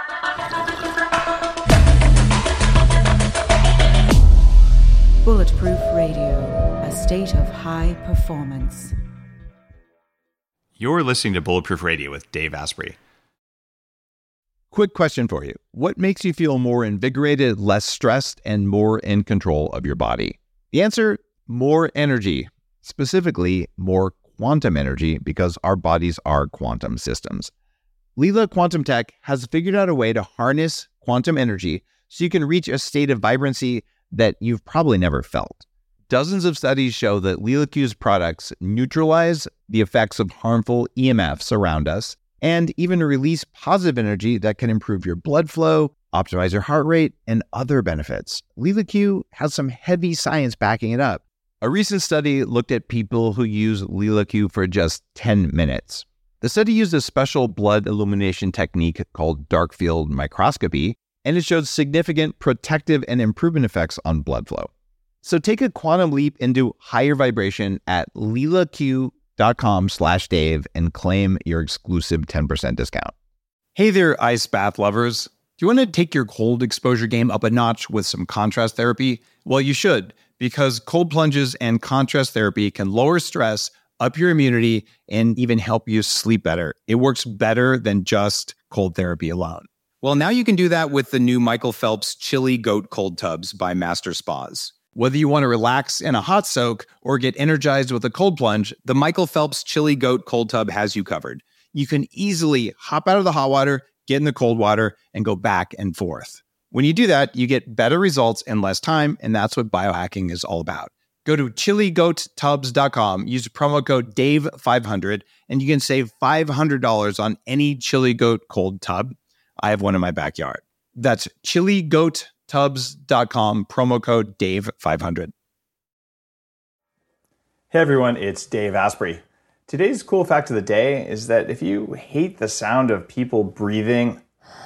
Bulletproof Radio, a state of high performance. You're listening to Bulletproof Radio with Dave Asprey. Quick question for you. What makes you feel more invigorated, less stressed, and more in control of your body? The answer, more energy. Specifically, more quantum energy, because our bodies are quantum systems. Leela Quantum Tech has figured out a way to harness quantum energy so you can reach a state of vibrancy that you've probably never felt. Dozens of studies show that Leela Q's products neutralize the effects of harmful EMFs around us and even release positive energy that can improve your blood flow, optimize your heart rate, and other benefits. Leela Q has some heavy science backing it up. A recent study looked at people who use Leela Q for just 10 minutes. The study used a special blood illumination technique called dark field microscopy, and it showed significant protective and improvement effects on blood flow. So take a quantum leap into higher vibration at leelaq.com/Dave and claim your exclusive 10% discount. Hey there, ice bath lovers. Do you want to take your cold exposure game up a notch with some contrast therapy? Well, you should, because cold plunges and contrast therapy can lower stress, up your immunity, and even help you sleep better. It works better than just cold therapy alone. Well, now you can do that with the new Michael Phelps Chili Goat Cold Tubs by Master Spas. Whether you want to relax in a hot soak or get energized with a cold plunge, the Michael Phelps Chili Goat Cold Tub has you covered. You can easily hop out of the hot water, get in the cold water, and go back and forth. When you do that, you get better results in less time, and that's what biohacking is all about. Go to chiligoattubs.com, use promo code DAVE500, and you can save $500 on any Chili Goat Cold Tub. I have one in my backyard. That's chiligoattubs.com, promo code DAVE500. Hey everyone, it's Dave Asprey. Today's cool fact of the day is that if you hate the sound of people breathing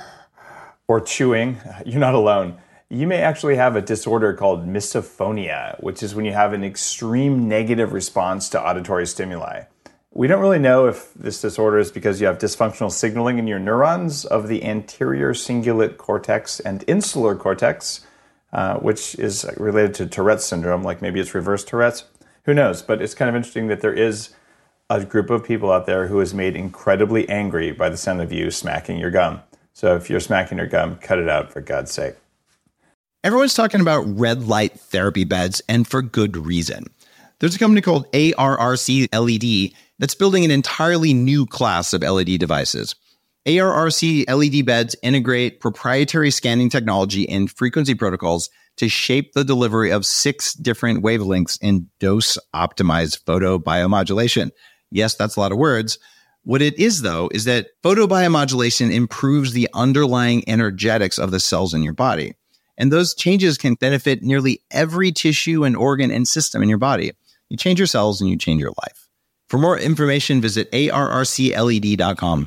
or chewing, you're not alone. You may actually have a disorder called misophonia, which is when you have an extreme negative response to auditory stimuli. We don't really know if this disorder is because you have dysfunctional signaling in your neurons of the anterior cingulate cortex and insular cortex, which is related to Tourette's syndrome, like maybe it's reverse Tourette's. Who knows? But it's kind of interesting that there is a group of people out there who is made incredibly angry by the sound of you smacking your gum. So if you're smacking your gum, cut it out for God's sake. Everyone's talking about red light therapy beds, and for good reason. There's a company called ARRC LED that's building an entirely new class of LED devices. ARRC LED beds integrate proprietary scanning technology and frequency protocols to shape the delivery of 6 different wavelengths in dose-optimized photobiomodulation. Yes, that's a lot of words. What it is, though, is that photobiomodulation improves the underlying energetics of the cells in your body. And those changes can benefit nearly every tissue and organ and system in your body. You change your cells and you change your life. For more information, visit arrcled.com.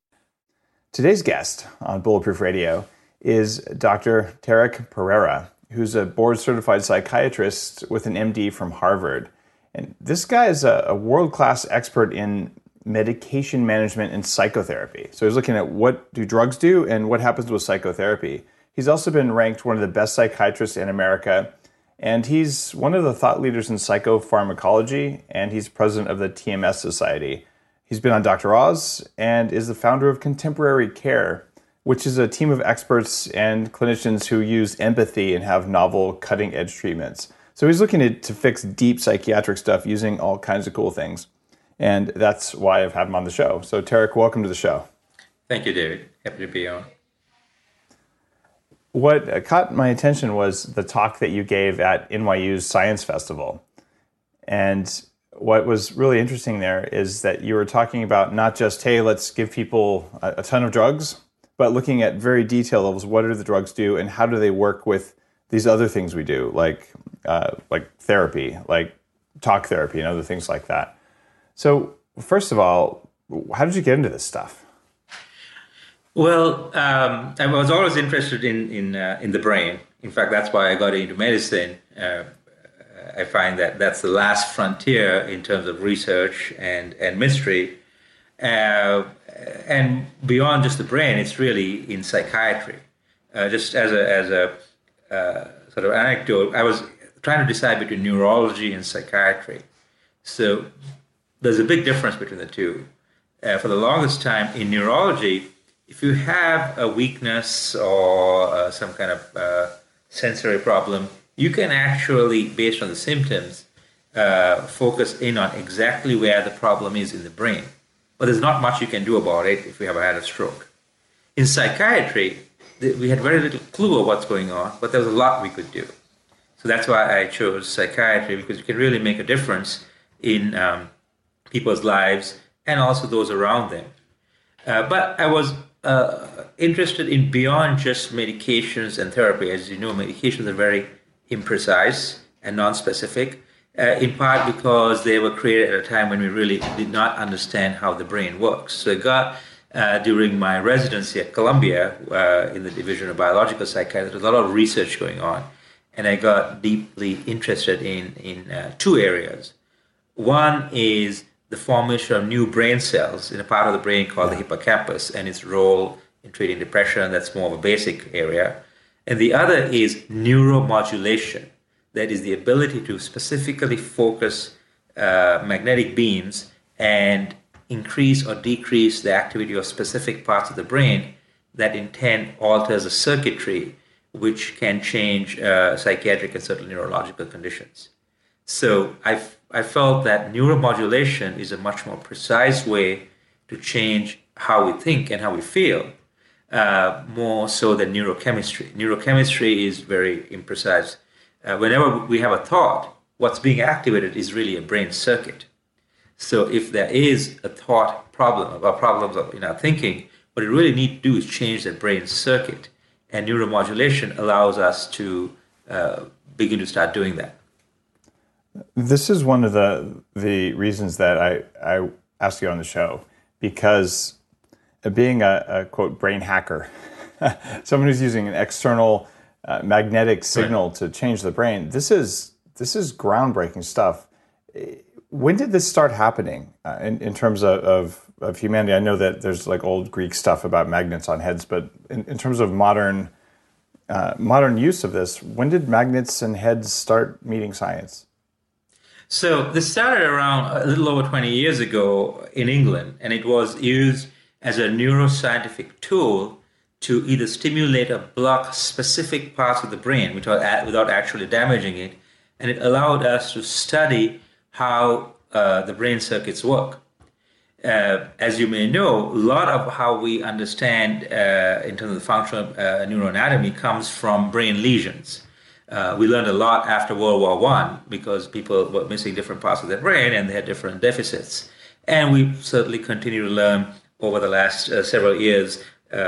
Today's guest on Bulletproof Radio is Dr. Tarek Pereira, who's a board-certified psychiatrist with an MD from Harvard. And this guy is a world-class expert in medication management and psychotherapy. So he's looking at what do drugs do and what happens with psychotherapy. He's also been ranked one of the best psychiatrists in America, and he's one of the thought leaders in psychopharmacology, and he's president of the TMS Society. He's been on Dr. Oz and is the founder of Contemporary Care, which is a team of experts and clinicians who use empathy and have novel, cutting-edge treatments. So he's looking to fix deep psychiatric stuff using all kinds of cool things, and that's why I've had him on the show. So Tarek, welcome to the show. Thank you, David. Happy to be on. What caught my attention was the talk that you gave at NYU's Science Festival. And what was really interesting there is that you were talking about not just, hey, let's give people a ton of drugs, but looking at very detailed levels. What do the drugs do and how do they work with these other things we do, like therapy, like talk therapy and other things like that. So first of all, how did you get into this stuff? Well, I was always interested in the brain. In fact, that's why I got into medicine. I find that that's the last frontier in terms of research and mystery. And beyond just the brain, it's really in psychiatry. Just as a sort of anecdote, I was trying to decide between neurology and psychiatry. So there's a big difference between the two. For the longest time in neurology, if you have a weakness or some kind of sensory problem, you can actually, based on the symptoms, focus in on exactly where the problem is in the brain. But there's not much you can do about it if you have had a stroke. In psychiatry, we had very little clue of what's going on, but there was a lot we could do. So that's why I chose psychiatry, because you can really make a difference in people's lives and also those around them. But I was interested in beyond just medications and therapy. As you know, medications are very imprecise and non-specific, in part because they were created at a time when we really did not understand how the brain works. So I got, during my residency at Columbia in the Division of Biological Psychiatry, there's a lot of research going on. And I got deeply interested in two areas. One is the formation of new brain cells in a part of the brain called the hippocampus and its role in treating depression. That's more of a basic area. And the other is neuromodulation. That is the ability to specifically focus magnetic beams and increase or decrease the activity of specific parts of the brain that in turn alters the circuitry, which can change psychiatric and certain neurological conditions. So I felt that neuromodulation is a much more precise way to change how we think and how we feel, more so than neurochemistry. Neurochemistry is very imprecise. Whenever we have a thought, what's being activated is really a brain circuit. So if there is a thought problem or problems in our thinking, what we really need to do is change the brain circuit. And neuromodulation allows us to begin to start doing that. This is one of the reasons that I asked you on the show, because being a quote brain hacker, someone who's using an external magnetic signal to change the brain, this is groundbreaking stuff. When did this start happening in terms of humanity? I know that there's like old Greek stuff about magnets on heads, but in terms of modern use of this, when did magnets and heads start meeting science? So this started around a little over 20 years ago in England, and it was used as a neuroscientific tool to either stimulate or block specific parts of the brain without actually damaging it. And it allowed us to study how the brain circuits work. As you may know, a lot of how we understand in terms of the function of neuroanatomy comes from brain lesions. We learned a lot after World War I because people were missing different parts of their brain and they had different deficits. And we certainly continue to learn over the last several years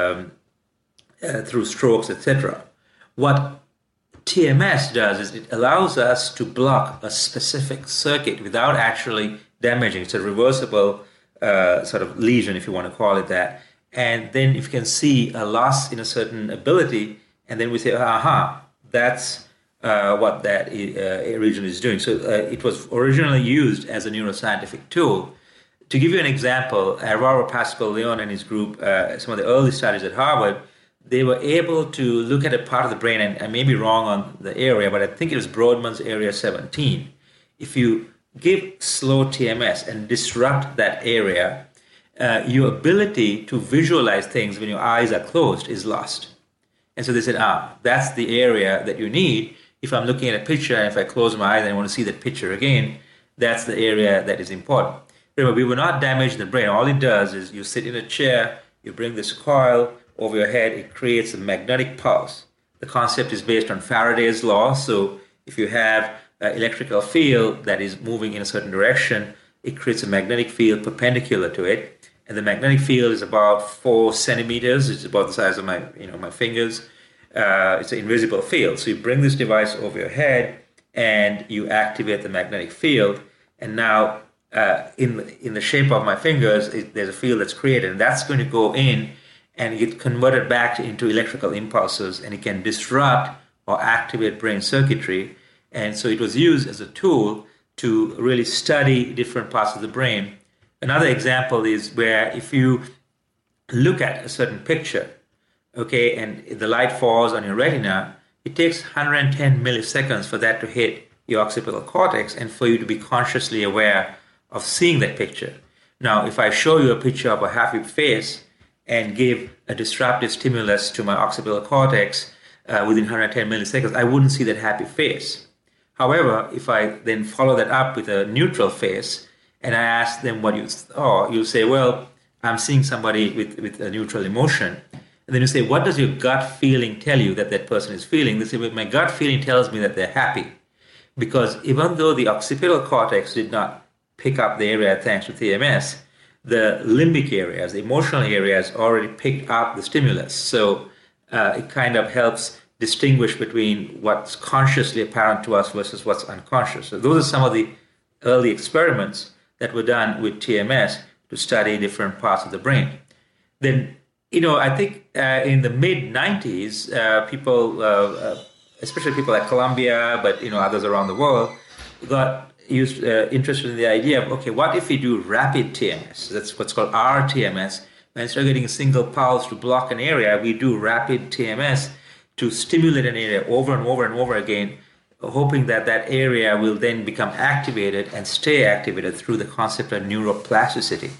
through strokes, etc. What TMS does is it allows us to block a specific circuit without actually damaging. It's a reversible sort of lesion, if you want to call it that. And then if you can see a loss in a certain ability, and then we say, aha, that's what that region is doing. So it was originally used as a neuroscientific tool. To give you an example, Alvaro Pascual-Leon and his group, some of the early studies at Harvard, they were able to look at a part of the brain, and I may be wrong on the area, but I think it was Brodmann's area 17. If you give slow TMS and disrupt that area, your ability to visualize things when your eyes are closed is lost. And so they said, that's the area that you need. If I'm looking at a picture, and if I close my eyes and I want to see that picture again, that's the area that is important. Remember, we will not damage the brain. All it does is you sit in a chair, you bring this coil over your head, it creates a magnetic pulse. The concept is based on Faraday's law. So if you have an electrical field that is moving in a certain direction, it creates a magnetic field perpendicular to it. And the magnetic field is about 4 centimeters. It's about the size of my fingers. It's an invisible field. So you bring this device over your head and you activate the magnetic field. And now in the shape of my fingers, there's a field that's created. And that's going to go in and get converted back into electrical impulses, and it can disrupt or activate brain circuitry. And so it was used as a tool to really study different parts of the brain Another example is where if you look at a certain picture, okay, and the light falls on your retina, it takes 110 milliseconds for that to hit your occipital cortex and for you to be consciously aware of seeing that picture. Now, if I show you a picture of a happy face and give a disruptive stimulus to my occipital cortex within 110 milliseconds, I wouldn't see that happy face. However, if I then follow that up with a neutral face and I ask them what you saw, you'll say, well, I'm seeing somebody with a neutral emotion. And then you say, what does your gut feeling tell you that that person is feeling? They say, well, my gut feeling tells me that they're happy. Because even though the occipital cortex did not pick up the area thanks to TMS, the limbic areas, the emotional areas already picked up the stimulus. So it kind of helps distinguish between what's consciously apparent to us versus what's unconscious. So those are some of the early experiments that were done with TMS to study different parts of the brain. Then, I think in the mid-90s, people, especially people at Columbia, but, others around the world, got interested in the idea of, okay, what if we do rapid TMS? That's what's called rTMS. And instead of getting a single pulse to block an area, we do rapid TMS to stimulate an area over and over and over again, hoping that that area will then become activated and stay activated through the concept of neuroplasticity.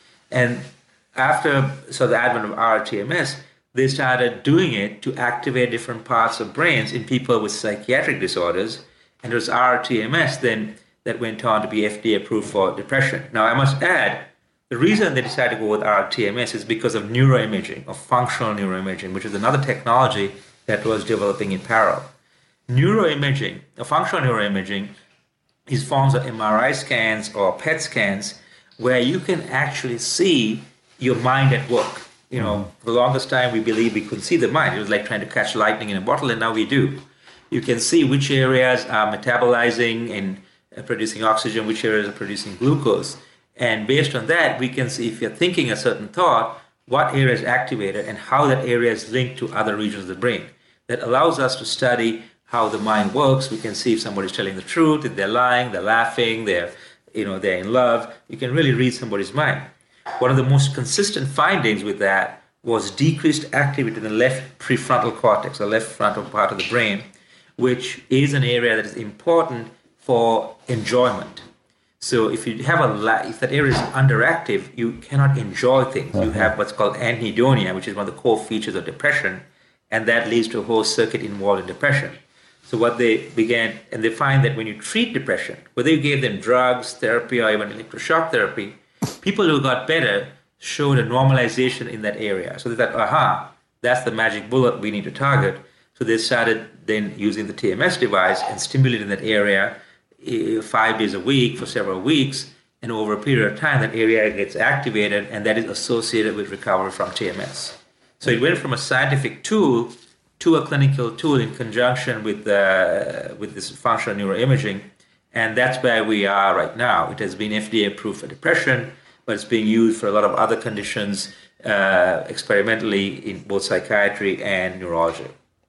And after the advent of rTMS, they started doing it to activate different parts of brains in people with psychiatric disorders. And it was rTMS then that went on to be FDA approved for depression. Now, I must add, the reason they decided to go with rTMS is because of neuroimaging, of functional neuroimaging, which is another technology that was developing in parallel. Neuroimaging, functional neuroimaging, is forms of MRI scans or PET scans where you can actually see your mind at work. For the longest time, we believed we couldn't see the mind. It was like trying to catch lightning in a bottle, and now we do. You can see which areas are metabolizing and producing oxygen, which areas are producing glucose. And based on that, we can see if you're thinking a certain thought, what area is activated and how that area is linked to other regions of the brain. That allows us to study how the mind works. We can see if somebody's telling the truth, if they're lying, they're laughing, they're in love. You can really read somebody's mind. One of the most consistent findings with that was decreased activity in the left prefrontal cortex, the left frontal part of the brain, which is an area that is important for enjoyment. So if you have if that area is underactive, you cannot enjoy things. You have what's called anhedonia, which is one of the core features of depression, and that leads to a whole circuit involved in depression. So what they began, and they find that when you treat depression, whether you gave them drugs, therapy, or even electroshock therapy, people who got better showed a normalization in that area. So they thought, that's the magic bullet we need to target. So they started then using the TMS device and stimulating that area 5 days a week for several weeks, and over a period of time that area gets activated, and that is associated with recovery from TMS. So it went from a scientific tool to a clinical tool in conjunction with this functional neuroimaging, and that's where we are right now. It has been FDA approved for depression, but it's being used for a lot of other conditions experimentally in both psychiatry and neurology.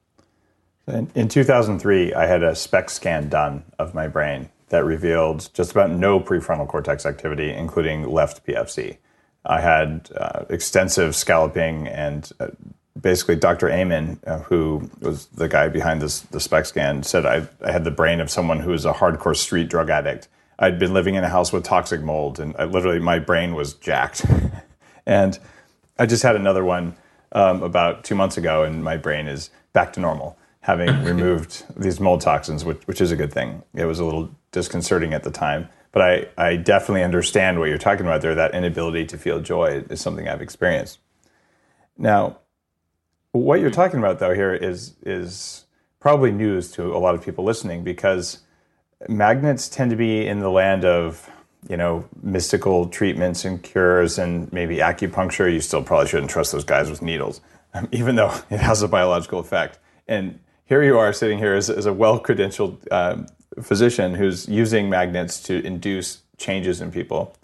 In 2003, I had a SPECT scan done of my brain that revealed just about no prefrontal cortex activity, including left PFC. I had extensive scalloping, and basically Dr. Amen, who was the guy behind the SPECT scan, said I had the brain of someone who was a hardcore street drug addict. I'd been living in a house with toxic mold, and my brain was jacked. And I just had another one about 2 months ago, and my brain is back to normal, having removed these mold toxins, which is a good thing. It was a little disconcerting at the time, but I definitely understand what you're talking about there. That inability to feel joy is something I've experienced. Now, what you're talking about, though, here is probably news to a lot of people listening, because magnets tend to be in the land of, mystical treatments and cures and maybe acupuncture. You still probably shouldn't trust those guys with needles, even though it has a biological effect. And here you are sitting here as a well-credentialed physician who's using magnets to induce changes in people.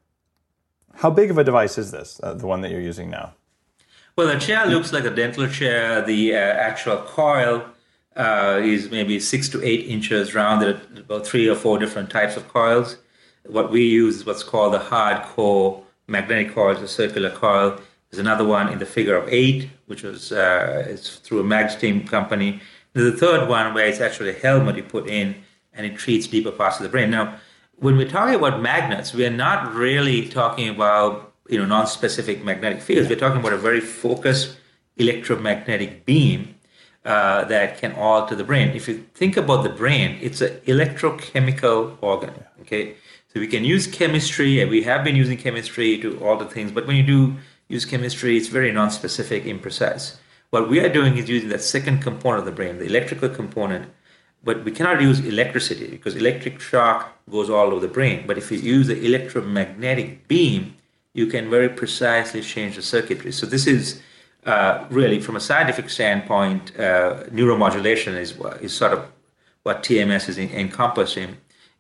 How big of a device is this, the one that you're using now? Well, the chair looks like a dental chair. The actual coil is maybe 6 to 8 inches round. There are about 3 or 4 different types of coils. What we use is what's called the hard core magnetic coil, the circular coil. There's another one in the figure of 8, which was it's through a Magsteam company. There's a third one where it's actually a helmet you put in and it treats deeper parts of the brain. Now, when we're talking about magnets, we are not really talking about non-specific magnetic fields. We're talking about a very focused electromagnetic beam that can alter the brain. If you think about the brain, it's an electrochemical organ. Okay, so we can use chemistry, and we have been using chemistry to alter things. But when you do use chemistry, it's very non-specific, imprecise. What we are doing is using that second component of the brain, the electrical component. But we cannot use electricity because electric shock goes all over the brain. But if you use the electromagnetic beam, you can very precisely change the circuitry. So this is really, from a scientific standpoint, neuromodulation is sort of what TMS is encompassing,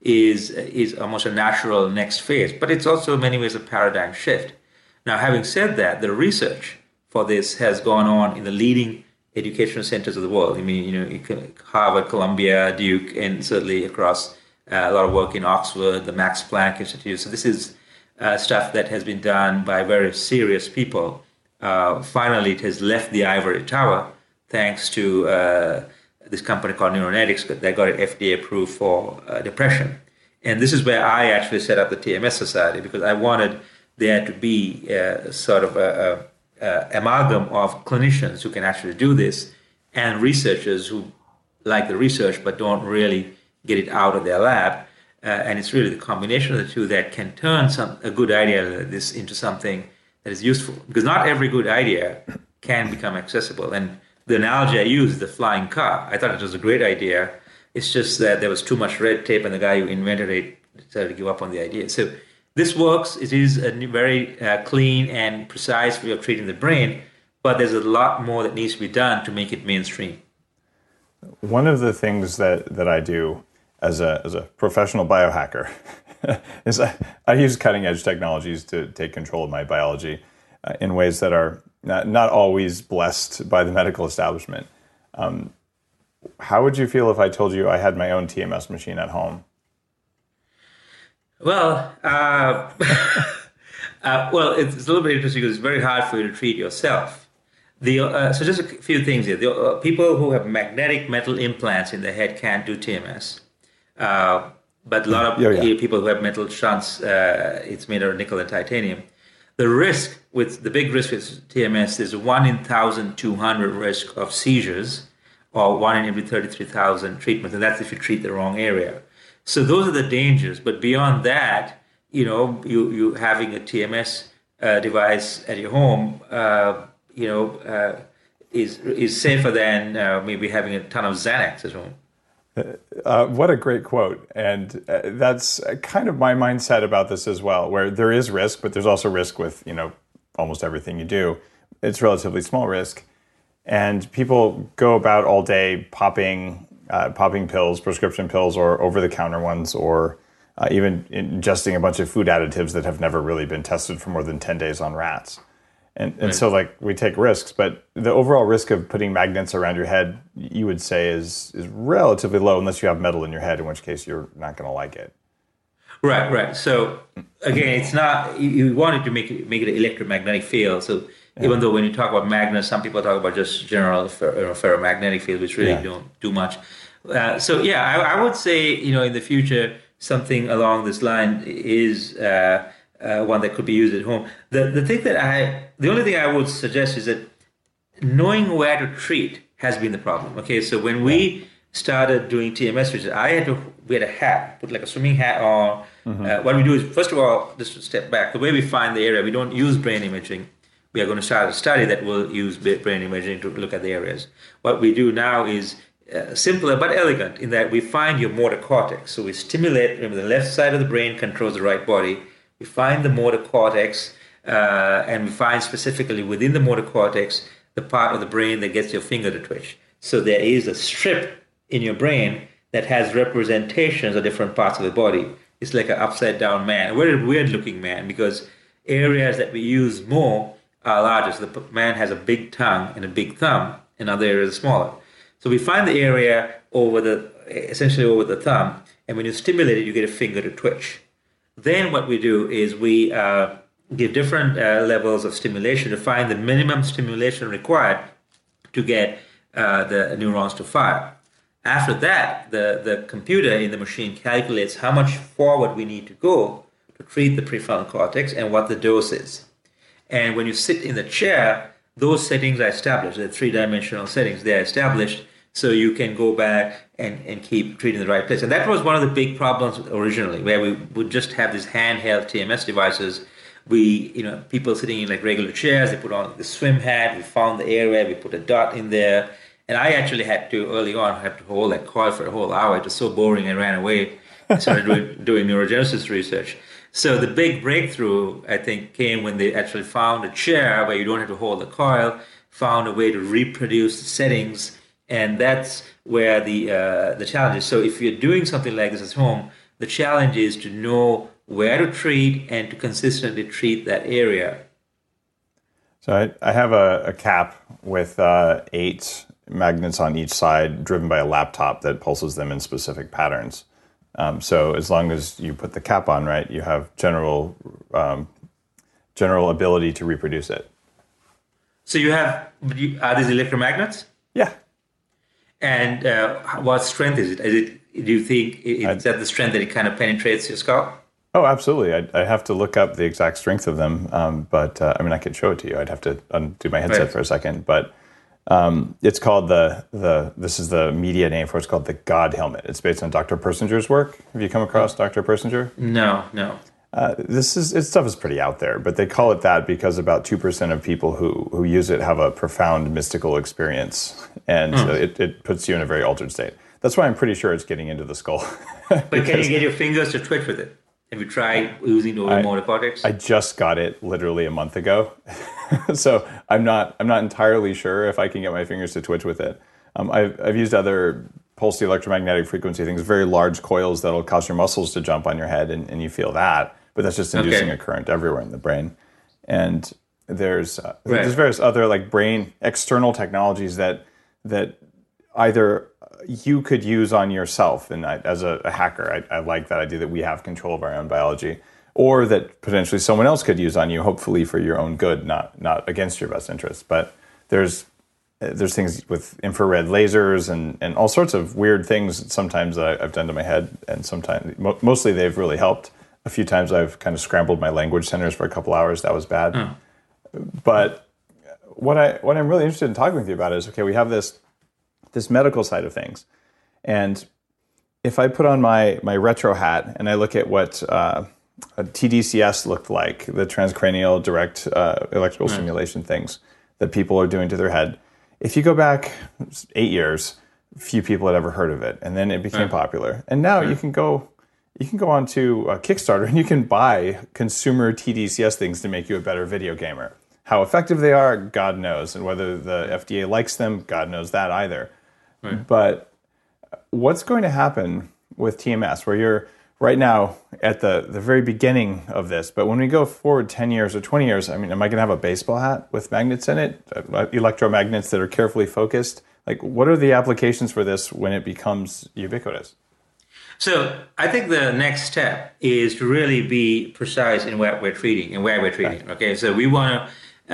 is almost a natural next phase. But it's also in many ways a paradigm shift. Now, having said that, the research for this has gone on in the leading educational centers of the world. I mean, Harvard, Columbia, Duke, and certainly across a lot of work in Oxford, the Max Planck Institute. So this is stuff that has been done by very serious people. Finally, it has left the ivory tower thanks to this company called Neuronetics that got it FDA approved for depression. And this is where I actually set up the TMS Society because I wanted there to be sort of a amalgam of clinicians who can actually do this and researchers who like the research but don't really get it out of their lab. And it's really the combination of the two that can turn a good idea like this into something that is useful. Because not every good idea can become accessible. And the analogy I use is the flying car. I thought it was a great idea. It's just that there was too much red tape and the guy who invented it decided to give up on the idea. So this works. It is a very clean and precise way of treating the brain, but there's a lot more that needs to be done to make it mainstream. One of the things that I do as a professional biohacker is I use cutting edge technologies to take control of my biology in ways that are not always blessed by the medical establishment. How would you feel if I told you I had my own TMS machine at home? Well, well, it's a little bit interesting because it's very hard for you to treat yourself. So just a few things here. People who have magnetic metal implants in their head can't do TMS. But a lot of people who have metal shunts, it's made out of nickel and titanium. The big risk with TMS is 1 in 1,200 risk of seizures, or 1 in every 33,000 treatments, and that's if you treat the wrong area. So those are the dangers. But beyond that, you having a TMS device at your home, is safer than maybe having a ton of Xanax at home. What a great quote. And that's kind of my mindset about this as well, where there is risk, but there's also risk with, almost everything you do. It's relatively small risk. And people go about all day popping pills, prescription pills, or over-the-counter ones, or even ingesting a bunch of food additives that have never really been tested for more than 10 days on rats. And so we take risks, but the overall risk of putting magnets around your head, you would say is relatively low unless you have metal in your head, in which case you're not going to like it. Right. So again, it's not, you wanted to make it an electromagnetic field. So even though when you talk about magnets, some people talk about just general ferromagnetic field, which really don't do much. I would say, in the future, something along this line is one that could be used at home. The only thing I would suggest is that knowing where to treat has been the problem. Okay, so when we started doing TMS research, we had a hat, put like a swimming hat on. What we do is, first of all, just to step back, the way we find the area, we don't use brain imaging. We are going to start a study that will use brain imaging to look at the areas. What we do now is simpler but elegant in that we find your motor cortex. So we stimulate, remember the left side of the brain controls the right body. We find the motor cortex and we find specifically within the motor cortex the part of the brain that gets your finger to twitch. So there is a strip in your brain that has representations of different parts of the body. It's like an upside down man, a very weird looking man, because areas that we use more are larger. So the man has a big tongue and a big thumb, and other areas are smaller. So we find the area essentially over the thumb, and when you stimulate it, you get a finger to twitch. Then what we do is we give different levels of stimulation to find the minimum stimulation required to get the neurons to fire. After that, the computer in the machine calculates how much forward we need to go to treat the prefrontal cortex and what the dose is. And when you sit in the chair, those settings are established. The three-dimensional settings, they're established, so you can go back and keep treating the right place. And that was one of the big problems originally, where we would just have these handheld TMS devices. People sitting in like regular chairs, they put on the swim hat, we found the area, we put a dot in there. And I actually had to, early on, hold that coil for a whole hour. It was so boring, I ran away and started doing neurogenesis research. So the big breakthrough, I think, came when they actually found a chair where you don't have to hold the coil, found a way to reproduce the settings, and that's where the challenge is. So if you're doing something like this at home, the challenge is to know where to treat and to consistently treat that area. So I have a cap with 8 magnets on each side driven by a laptop that pulses them in specific patterns. So as long as you put the cap on right, you have general ability to reproduce it. So are these electromagnets? Yeah. And what strength is it? Do you think is that the strength that it kind of penetrates your skull? Oh, absolutely. I have to look up the exact strength of them, but I could show it to you. I'd have to undo my headset for a second, but it's called this is the media name for it. It's called the God helmet. It's based on Dr. Persinger's work. Have you come across Dr. Persinger? No. This stuff is pretty out there, but they call it that because about 2% of people who use it have a profound mystical experience, and it puts you in a very altered state. That's why I'm pretty sure it's getting into the skull. But can you get your fingers to twitch with it? Have you tried using the motor cortex? I just got it literally a month ago, so I'm not entirely sure if I can get my fingers to twitch with it. I've used other pulsed electromagnetic frequency things, very large coils that'll cause your muscles to jump on your head, and you feel that. But that's just inducing a current everywhere in the brain. And there's various other like brain external technologies that either you could use on yourself, and as a hacker, I like that idea that we have control of our own biology, or that potentially someone else could use on you, hopefully for your own good, not against your best interest. But there's things with infrared lasers and all sorts of weird things sometimes that I've done to my head, and sometimes mostly they've really helped. A few times I've kind of scrambled my language centers for a couple hours. That was bad. But what I'm really interested in talking with you about is, okay, we have this medical side of things. And if I put on my retro hat and I look at what a TDCS looked like, the transcranial direct electrical stimulation things that people are doing to their head, if you go back 8 years, few people had ever heard of it. And then it became popular. And now you can go onto Kickstarter and you can buy consumer TDCS things to make you a better video gamer. How effective they are, God knows. And whether the FDA likes them, God knows that either. Right. But what's going to happen with TMS, where you're right now at the very beginning of this, but when we go forward 10 years or 20 years, I mean, am I going to have a baseball hat with magnets in it, electromagnets that are carefully focused? Like, what are the applications for this when it becomes ubiquitous? So I think the next step is to really be precise in what we're treating and where we're treating. Okay, so we want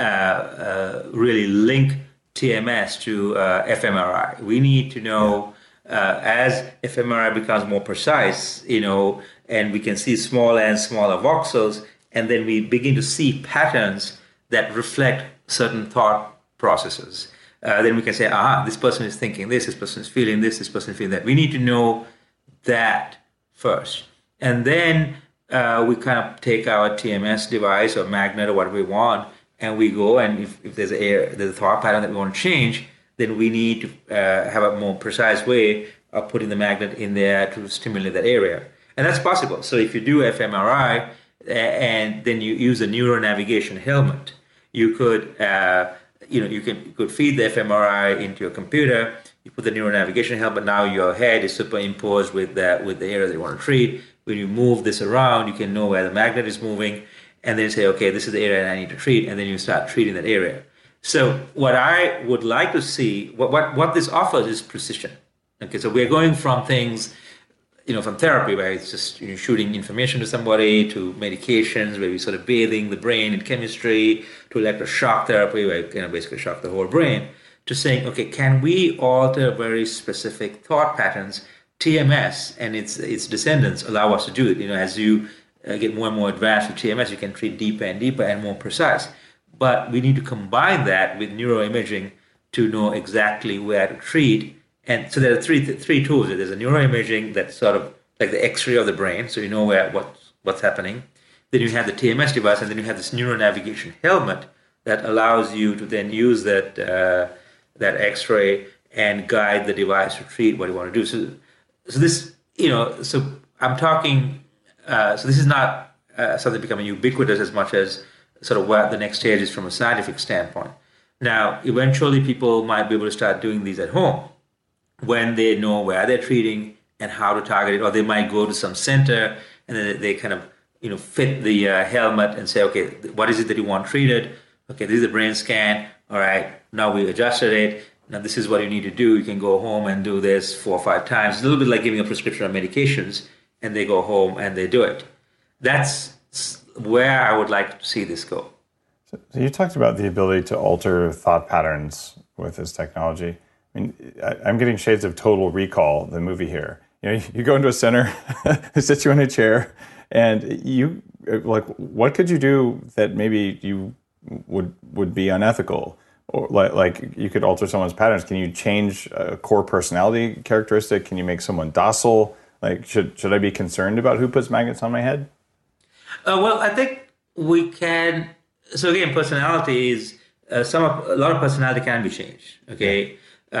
to really link TMS to fMRI. We need to know as fMRI becomes more precise, and we can see smaller and smaller voxels, and then we begin to see patterns that reflect certain thought processes. Then we can say, this person is thinking this person is feeling this person is feeling that. We need to know that first. And then we kind of take our TMS device or magnet or whatever we want, and we go, and if there's a thought pattern that we want to change, then we need to have a more precise way of putting the magnet in there to stimulate that area. And that's possible. So if you do fMRI and then you use a neuronavigation helmet, you could you could feed the fMRI into your computer. You put the neuronavigation helmet. Now your head is superimposed with the area that you want to treat. When you move this around, you can know where the magnet is moving, and then you say, okay, this is the area that I need to treat, and then you start treating that area. So what I would like to see, what this offers is precision. Okay, so we're going from things, from therapy, where it's just shooting information to somebody, to medications, where we're sort of bathing the brain in chemistry, to electroshock therapy, where you basically shock the whole brain, to saying, okay, can we alter very specific thought patterns? TMS and its descendants allow us to do it. As you get more and more advanced with TMS, you can treat deeper and deeper and more precise. But we need to combine that with neuroimaging to know exactly where to treat. And so there are three tools. There's a neuroimaging that's sort of like the X-ray of the brain, so you know what's happening. Then you have the TMS device, and then you have this neuronavigation helmet that allows you to then use that X-ray and guide the device to treat what you want to do. So this, so I'm talking. So this is not something becoming ubiquitous as much as sort of what the next stage is from a scientific standpoint. Now, eventually, people might be able to start doing these at home when they know where they're treating and how to target it, or they might go to some center and then they kind of fit the helmet and say, okay, what is it that you want treated? Okay, this is the brain scan. All right, now we adjusted it. Now this is what you need to do. You can go home and do this 4 or 5 times. It's a little bit like giving a prescription of medications, and they go home and they do it. That's where I would like to see this go. So you talked about the ability to alter thought patterns with this technology. I mean, I'm getting shades of Total Recall, the movie here. You go into a center, they sit you in a chair, and you what could you do that maybe you would be unethical, or like you could alter someone's patterns? Can you change a core personality characteristic? Can you make someone docile? Like, should I be concerned about who puts magnets on my head? Well, I think we can. So again, personality is a lot of personality can be changed. Okay.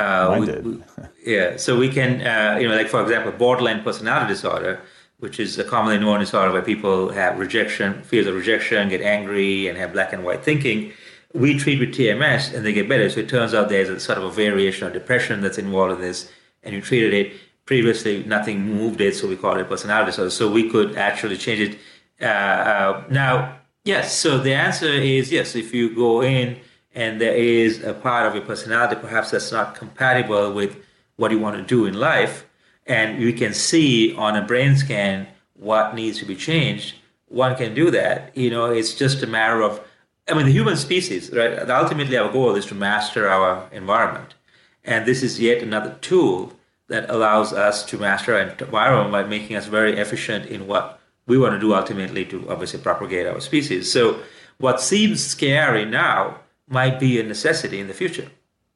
So we can, like for example, borderline personality disorder, which is a commonly known disorder where people have fears of rejection, get angry, and have black and white thinking. We treat with TMS and they get better. So it turns out there's a sort of a variation of depression that's involved in this, and you treated it. Previously, nothing moved it, so we call it personality disorder. So we could actually change it. Now, yes, so the answer is yes. If you go in and there is a part of your personality perhaps that's not compatible with what you want to do in life, and you can see on a brain scan what needs to be changed, one can do that. It's just a matter of, the human species, right? Ultimately, our goal is to master our environment. And this is yet another tool that allows us to master our environment by making us very efficient in what we want to do ultimately to obviously propagate our species. So what seems scary now might be a necessity in the future.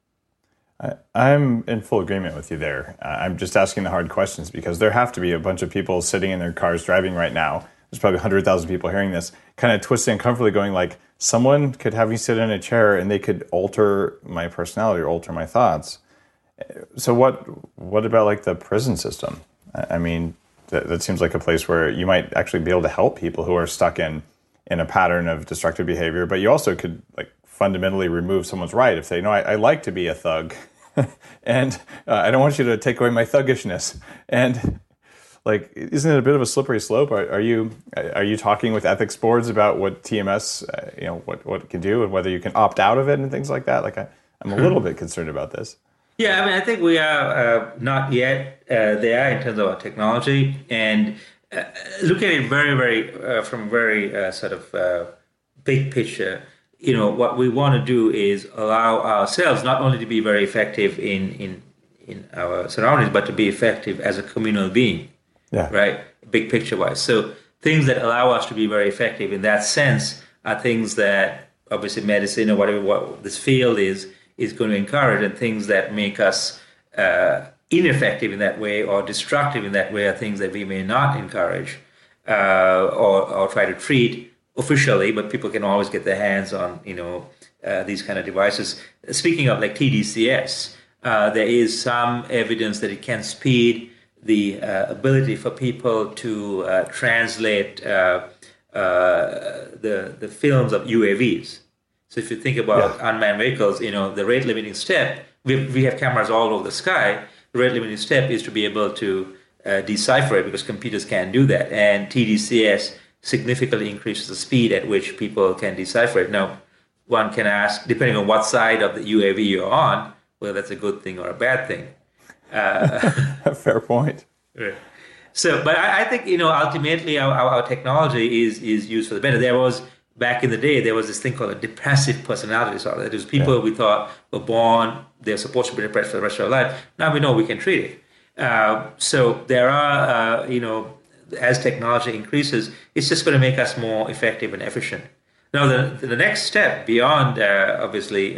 I'm in full agreement with you there. I'm just asking the hard questions because there have to be a bunch of people sitting in their cars driving right now. There's probably 100,000 people hearing this, kind of twisting uncomfortably going like, someone could have me sit in a chair and they could alter my personality or alter my thoughts. So what about like the prison system? I mean, that seems like a place where you might actually be able to help people who are stuck in a pattern of destructive behavior, but you also could like fundamentally remove someone's right if they know I like to be a thug and I don't want you to take away my thuggishness. And like, isn't it a bit of a slippery slope? Are you talking with ethics boards about what TMS, what it can do and whether you can opt out of it and things like that? Like I'm a little bit concerned about this. Yeah, I think we are not yet there in terms of our technology, and look at it very, very from very sort of big picture. What we want to do is allow ourselves not only to be very effective in our surroundings, but to be effective as a communal being. Yeah. Right. Big picture wise. So things that allow us to be very effective in that sense are things that obviously medicine or whatever what this field is going to encourage, and things that make us ineffective in that way or destructive in that way are things that we may not encourage or try to treat officially, but people can always get their hands on these kind of devices. Speaking of like TDCS, there is some evidence that it can speed the ability for people to translate the films of UAVs. So if you think about unmanned vehicles, the rate limiting step, we have cameras all over the sky. The rate limiting step is to be able to decipher it because computers can't do that. And TDCS significantly increases the speed at which people can decipher it. Now, one can ask, depending on what side of the UAV you're on, whether that's a good thing or a bad thing. Fair point. Right. So, but I think, ultimately our technology is used for the better. Back in the day, there was this thing called a depressive personality disorder. That is, people we thought were born, they're supposed to be depressed for the rest of their life. Now we know we can treat it. So there are, as technology increases, it's just going to make us more effective and efficient. Now, the next step beyond, obviously,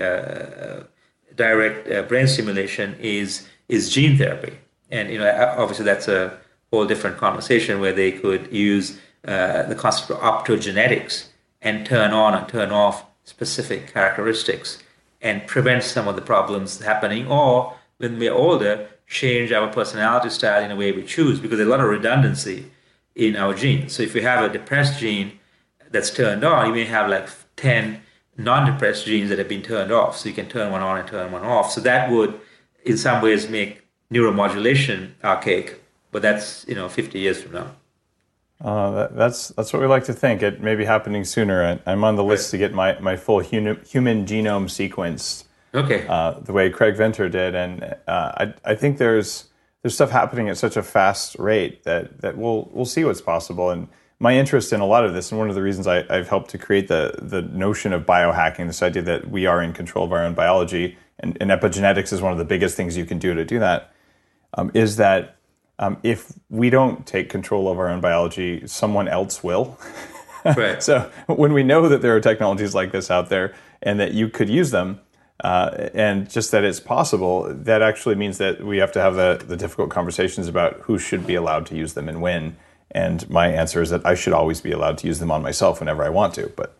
direct brain stimulation is gene therapy. And, obviously that's a whole different conversation where they could use the concept of optogenetics and turn on and turn off specific characteristics and prevent some of the problems happening, or when we're older, change our personality style in a way we choose, because there's a lot of redundancy in our genes. So if you have a depressed gene that's turned on, you may have like 10 non-depressed genes that have been turned off. So you can turn one on and turn one off. So that would, in some ways, make neuromodulation archaic, but that's 50 years from now. That's what we like to think. It may be happening sooner. I'm on the list to get my full human genome sequenced. Okay. The way Craig Venter did, and I think there's stuff happening at such a fast rate that we'll see what's possible. And my interest in a lot of this, and one of the reasons I've helped to create the notion of biohacking, this idea that we are in control of our own biology, and epigenetics is one of the biggest things you can do to do that, is that if we don't take control of our own biology, someone else will. Right. So when we know that there are technologies like this out there and that you could use them, and just that it's possible, that actually means that we have to have the difficult conversations about who should be allowed to use them and when. And my answer is that I should always be allowed to use them on myself whenever I want to. But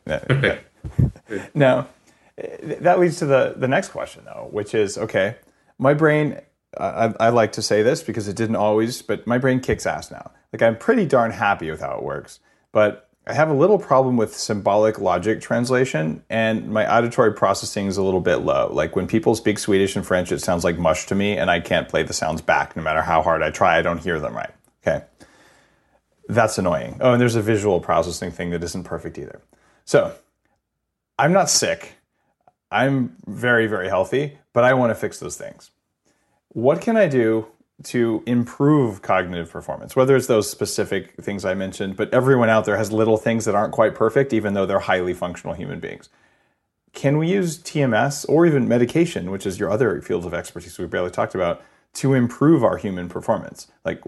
now, that leads to the next question, though, which is, okay, my brain, I like to say this because it didn't always, but my brain kicks ass now. Like, I'm pretty darn happy with how it works. But I have a little problem with symbolic logic translation, and my auditory processing is a little bit low. Like, when people speak Swedish and French, it sounds like mush to me, and I can't play the sounds back. No matter how hard I try, I don't hear them right. Okay. That's annoying. Oh, and there's a visual processing thing that isn't perfect either. So, I'm not sick. I'm very, very healthy, but I want to fix those things. What can I do to improve cognitive performance? Whether it's those specific things I mentioned, but everyone out there has little things that aren't quite perfect, even though they're highly functional human beings. Can we use TMS or even medication, which is your other fields of expertise we barely talked about, to improve our human performance? Like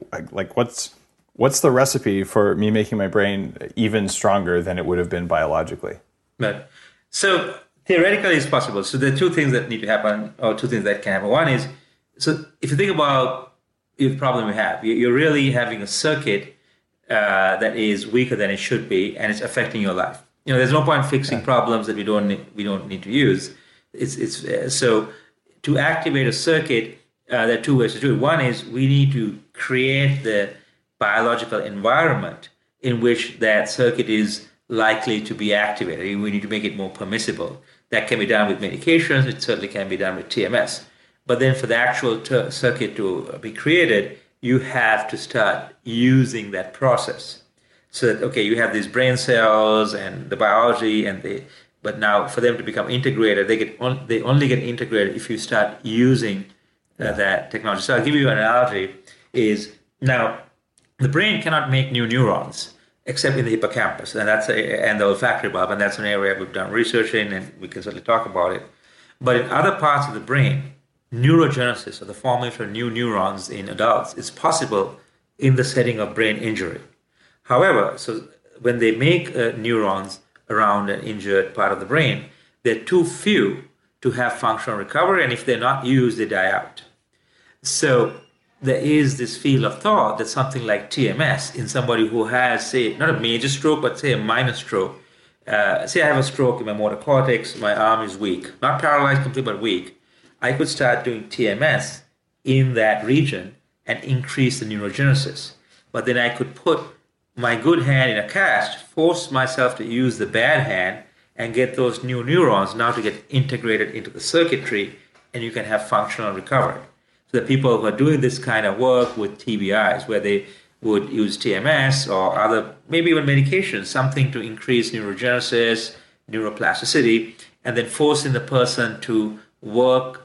what's the recipe for me making my brain even stronger than it would have been biologically? Right. So theoretically, it's possible. So there are two things that need to happen, or two things that can happen. One is, so if you think about the problem we have, you're really having a circuit that is weaker than it should be, and it's affecting your life. There's no point fixing problems that we don't need to use. It's so to activate a circuit, there are two ways to do it. One is we need to create the biological environment in which that circuit is likely to be activated. We need to make it more permissible. That can be done with medications. It certainly can be done with TMS. But then for the actual circuit to be created, you have to start using that process. So that, okay, you have these brain cells and the biology, but now for them to become integrated, they only get integrated if you start using that technology. So I'll give you an analogy. Is now the brain cannot make new neurons except in the hippocampus, and and the olfactory bulb, and that's an area we've done research in, and we can certainly talk about it. But in other parts of the brain, neurogenesis, or the formation of new neurons in adults, is possible in the setting of brain injury. However, so when they make neurons around an injured part of the brain, they're too few to have functional recovery, and if they're not used, they die out. So there is this field of thought that something like TMS in somebody who has, say, not a major stroke, but say a minor stroke. Say I have a stroke in my motor cortex, my arm is weak, not paralyzed completely, but weak. I could start doing TMS in that region and increase the neurogenesis. But then I could put my good hand in a cast, force myself to use the bad hand, and get those new neurons now to get integrated into the circuitry, and you can have functional recovery. So the people who are doing this kind of work with TBIs, where they would use TMS or other, maybe even medications, something to increase neurogenesis, neuroplasticity, and then forcing the person to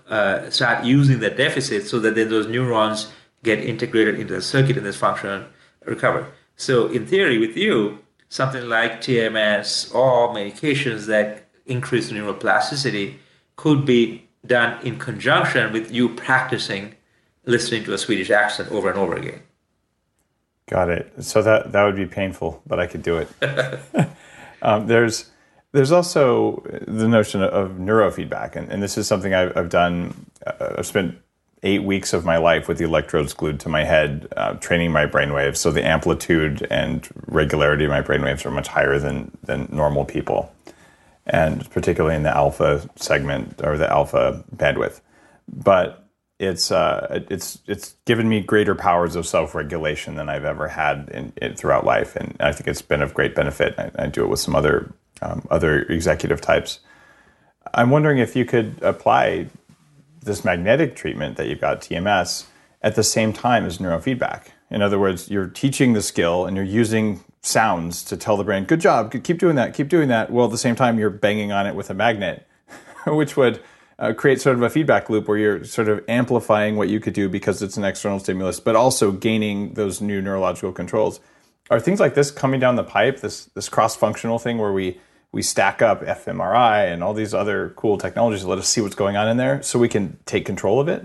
start using the deficit so that then those neurons get integrated into the circuit and there's functional recover. So in theory, with you, something like TMS or medications that increase neuroplasticity could be done in conjunction with you practicing listening to a Swedish accent over and over again. Got it. So that would be painful, but I could do it. There's also the notion of neurofeedback, and this is something I've done. I've spent 8 weeks of my life with the electrodes glued to my head, training my brainwaves. So the amplitude and regularity of my brainwaves are much higher than normal people, and particularly in the alpha segment or the alpha bandwidth. But it's given me greater powers of self-regulation than I've ever had throughout life, and I think it's been of great benefit. I do it with some other executive types. I'm wondering if you could apply this magnetic treatment that you've got, TMS, at the same time as neurofeedback. In other words, you're teaching the skill and you're using sounds to tell the brain, good job, keep doing that, keep doing that. Well, at the same time, you're banging on it with a magnet, which would create sort of a feedback loop where you're sort of amplifying what you could do because it's an external stimulus, but also gaining those new neurological controls. Are things like this coming down the pipe, this cross-functional thing where we stack up fMRI and all these other cool technologies to let us see what's going on in there so we can take control of it?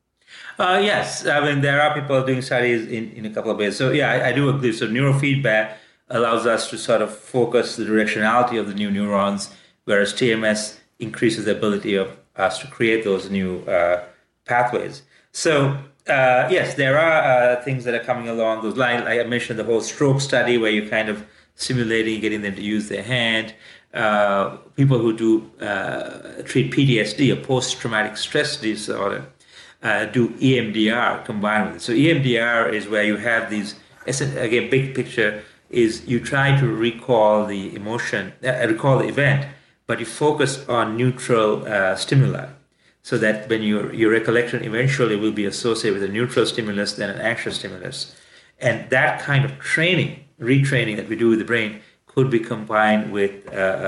Yes. I mean, there are people doing studies in a couple of ways. So, yeah, I do agree. So neurofeedback allows us to sort of focus the directionality of the new neurons, whereas TMS increases the ability of us to create those new pathways. So, yes, there are things that are coming along those lines. Like I mentioned the whole stroke study where you're kind of simulating, getting them to use their hand. People who do treat PTSD, a post-traumatic stress disorder, do EMDR combined with it. So EMDR is where you have these, again, big picture is you try to recall the emotion, recall the event, but you focus on neutral stimuli, so that when your recollection eventually will be associated with a neutral stimulus than an anxious stimulus. And that kind of training, retraining that we do with the brain could be combined with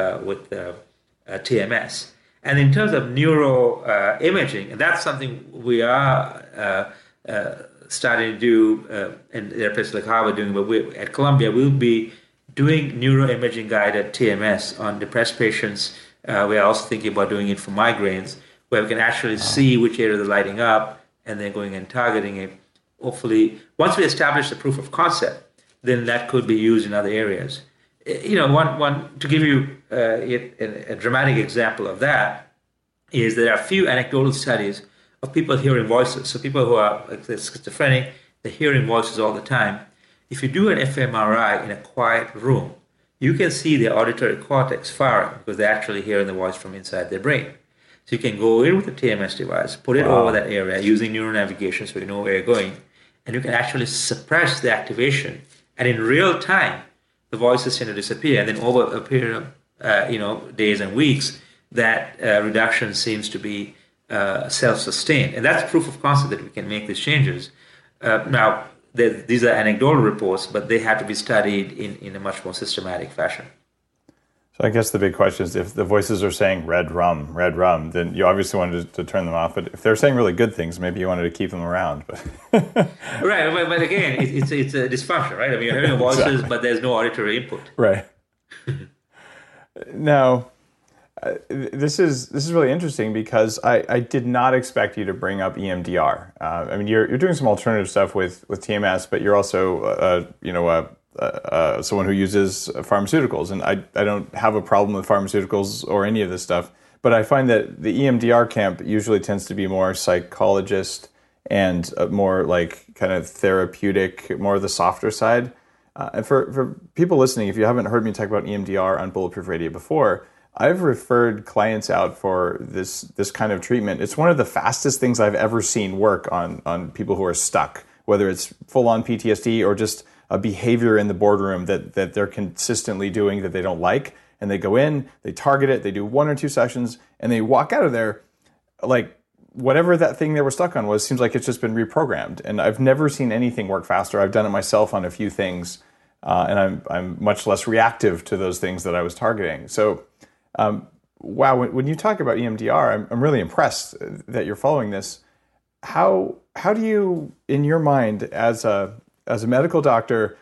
TMS. And in terms of neuro imaging, and that's something we are starting to do, and there are places like Harvard doing, but at Columbia we'll be doing neuroimaging guided TMS on depressed patients. We are also thinking about doing it for migraines, where we can actually see which area they're lighting up and then going and targeting it. Hopefully, once we establish the proof of concept, then that could be used in other areas. You know, one to give you a dramatic example of that is there are a few anecdotal studies of people hearing voices. So people who are like schizophrenic, they're hearing voices all the time. If you do an fMRI in a quiet room, you can see the auditory cortex firing because they're actually hearing the voice from inside their brain. So you can go in with a TMS device, put it over that area using neural navigation so you know where you're going, and you can actually suppress the activation. And in real time, the voices tend to disappear. And then over a period of days and weeks, that reduction seems to be self-sustained. And that's proof of concept that we can make these changes. Now, these are anecdotal reports, but they have to be studied in a much more systematic fashion. So I guess the big question is, if the voices are saying red rum, then you obviously wanted to turn them off. But if they're saying really good things, maybe you wanted to keep them around. Right, but again, it's a dysfunction, right? I mean, you're hearing voices, exactly, but there's no auditory input. Right. Now, this is really interesting because I did not expect you to bring up EMDR. I mean, you're doing some alternative stuff with TMS, but you're also someone who uses pharmaceuticals, and I don't have a problem with pharmaceuticals or any of this stuff, but I find that the EMDR camp usually tends to be more psychologist and more like kind of therapeutic, more the softer side. And for people listening, if you haven't heard me talk about EMDR on Bulletproof Radio before, I've referred clients out for this kind of treatment. It's one of the fastest things I've ever seen work on people who are stuck, whether it's full-on PTSD or just a behavior in the boardroom that they're consistently doing that they don't like. And they go in, they target it, they do 1 or 2 sessions, and they walk out of there like whatever that thing they were stuck on was, seems like it's just been reprogrammed. And I've never seen anything work faster. I've done it myself on a few things, and I'm much less reactive to those things that I was targeting. So, wow, when you talk about EMDR, I'm really impressed that you're following this. How do you, in your mind, as a medical doctor,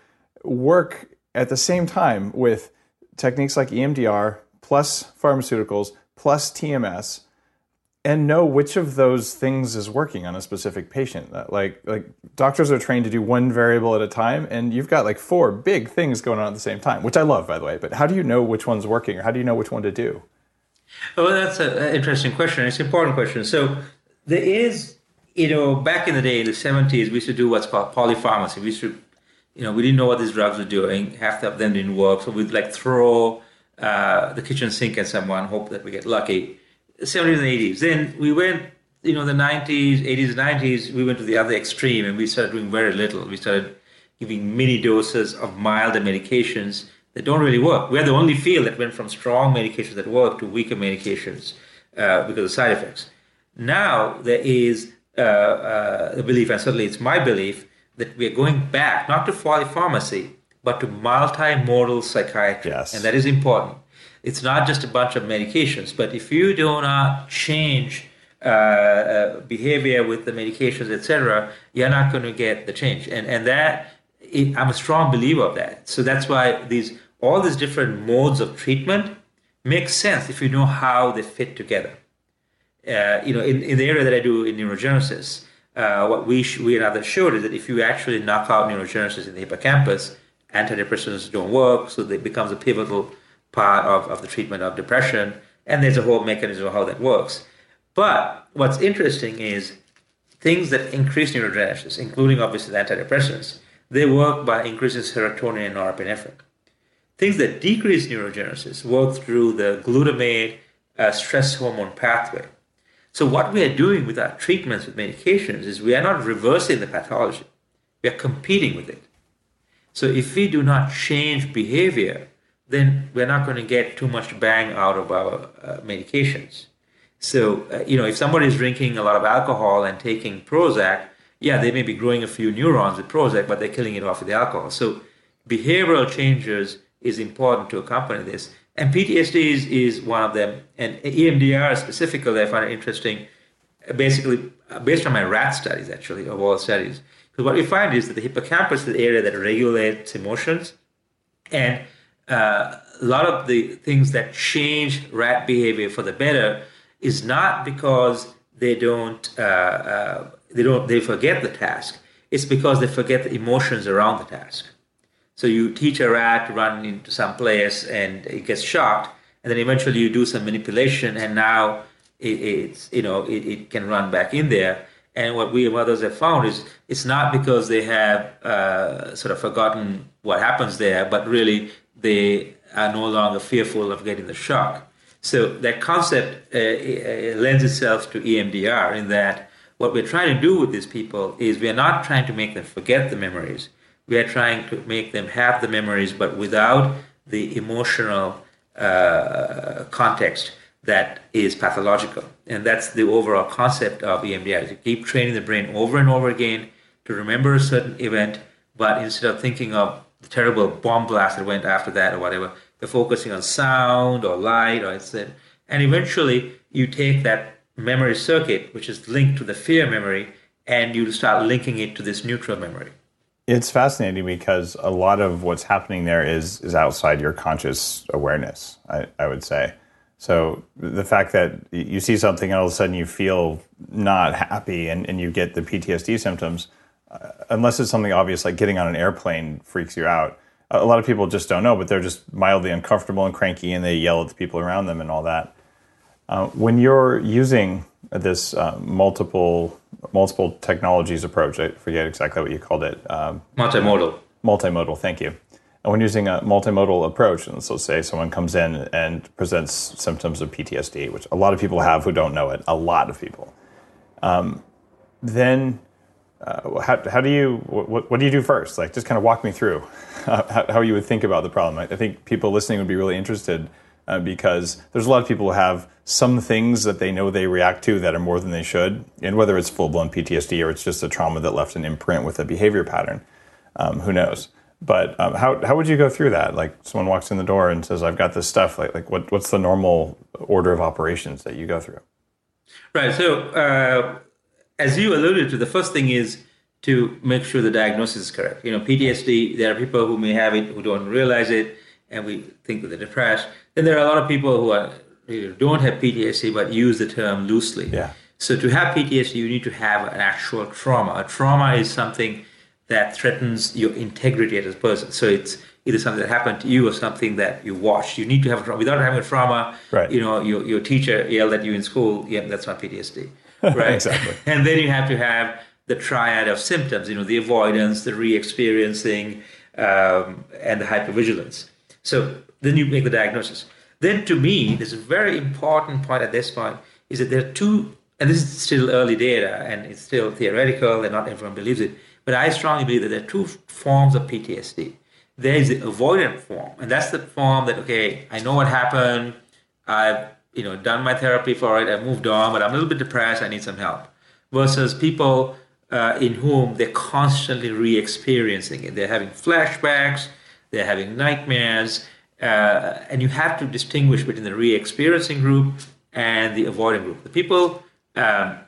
work at the same time with techniques like EMDR plus pharmaceuticals plus TMS and know which of those things is working on a specific patient. Like doctors are trained to do one variable at a time, and you've got like 4 big things going on at the same time, which I love, by the way. But how do you know which one's working, or how do you know which one to do? Oh, that's an interesting question. It's an important question. So there is, back in the day, in the 70s, we used to do what's called polypharmacy. We used to, we didn't know what these drugs were doing. Half of them didn't work. So we'd like throw the kitchen sink at someone, hope that we get lucky. 70s and 80s. Then we went, the 90s, 80s, 90s, we went to the other extreme and we started doing very little. We started giving mini doses of milder medications that don't really work. We're the only field that went from strong medications that work to weaker medications because of side effects. Now there is a belief, and certainly it's my belief, that we're going back, not to polypharmacy, but to multimodal psychiatry. Yes. And that is important. It's not just a bunch of medications, but if you do not change behavior with the medications, etc., you're not going to get the change. And that, I'm a strong believer of that. So that's why all these different modes of treatment make sense if you know how they fit together. In the area that I do in neurogenesis, what we and others showed is that if you actually knock out neurogenesis in the hippocampus, antidepressants don't work, so it becomes a pivotal part of the treatment of depression, and there's a whole mechanism of how that works. But what's interesting is things that increase neurogenesis, including obviously the antidepressants, they work by increasing serotonin and norepinephrine. Things that decrease neurogenesis work through the glutamate stress hormone pathway. So what we are doing with our treatments with medications is we are not reversing the pathology. We are competing with it. So if we do not change behavior, then we're not going to get too much bang out of our medications. So, if somebody is drinking a lot of alcohol and taking Prozac, yeah, they may be growing a few neurons with Prozac, but they're killing it off with the alcohol. So behavioral changes is important to accompany this. And PTSD is one of them. And EMDR specifically, I find it interesting, basically based on my rat studies, actually, of all studies. Because what we find is that the hippocampus is the area that regulates emotions. And a lot of the things that change rat behavior for the better is not because they forget the task. It's because they forget the emotions around the task. So you teach a rat to run into some place and it gets shocked, and then eventually you do some manipulation, and now it can run back in there. And what we and others have found is it's not because they have sort of forgotten what happens there, but really they are no longer fearful of getting the shock. So that concept lends itself to EMDR in that what we're trying to do with these people is we are not trying to make them forget the memories. We are trying to make them have the memories, but without the emotional context that is pathological. And that's the overall concept of EMDR. To keep training the brain over and over again to remember a certain event, but instead of thinking of the terrible bomb blast that went after that or whatever, they're focusing on sound or light or etc. And eventually you take that memory circuit, which is linked to the fear memory, and you start linking it to this neutral memory. It's fascinating because a lot of what's happening there is outside your conscious awareness, I would say. So the fact that you see something and all of a sudden you feel not happy and you get the PTSD symptoms, unless it's something obvious like getting on an airplane freaks you out. A lot of people just don't know, but they're just mildly uncomfortable and cranky and they yell at the people around them and all that. When you're using this multiple technologies approach, I forget exactly what you called it. Multimodal, thank you. And when using a multimodal approach, and so say someone comes in and presents symptoms of PTSD, which a lot of people have who don't know it, a lot of people, then how do you, what do you do first? Like, just kind of walk me through how you would think about the problem. I think people listening would be really interested because there's a lot of people who have some things that they know they react to that are more than they should, and whether it's full-blown PTSD or it's just a trauma that left an imprint with a behavior pattern, who knows? But how would you go through that? Like, someone walks in the door and says, "I've got this stuff." Like what's the normal order of operations that you go through? Right. So as you alluded to, the first thing is to make sure the diagnosis is correct. PTSD, there are people who may have it who don't realize it, and we think that they're depressed. Then there are a lot of people who don't have PTSD but use the term loosely. Yeah. So to have PTSD, you need to have an actual trauma. A trauma is something that threatens your integrity as a person. So it's either something that happened to you or something that you watched. You need to have a trauma. Without having a trauma, right. Your teacher yelled at you in school. Yeah, that's not PTSD, right? Exactly. And then you have to have the triad of symptoms. The avoidance, the re-experiencing, and the hypervigilance. So then you make the diagnosis. Then to me, there's a very important point at this point is that there are two, and this is still early data and it's still theoretical and not everyone believes it, but I strongly believe that there are two forms of PTSD. There is the avoidant form, and that's the form that, okay, I know what happened, I've done my therapy for it, I've moved on, but I'm a little bit depressed, I need some help. Versus people in whom they're constantly re-experiencing it. They're having flashbacks, they're having nightmares, and you have to distinguish between the re-experiencing group and the avoidant group. The people, there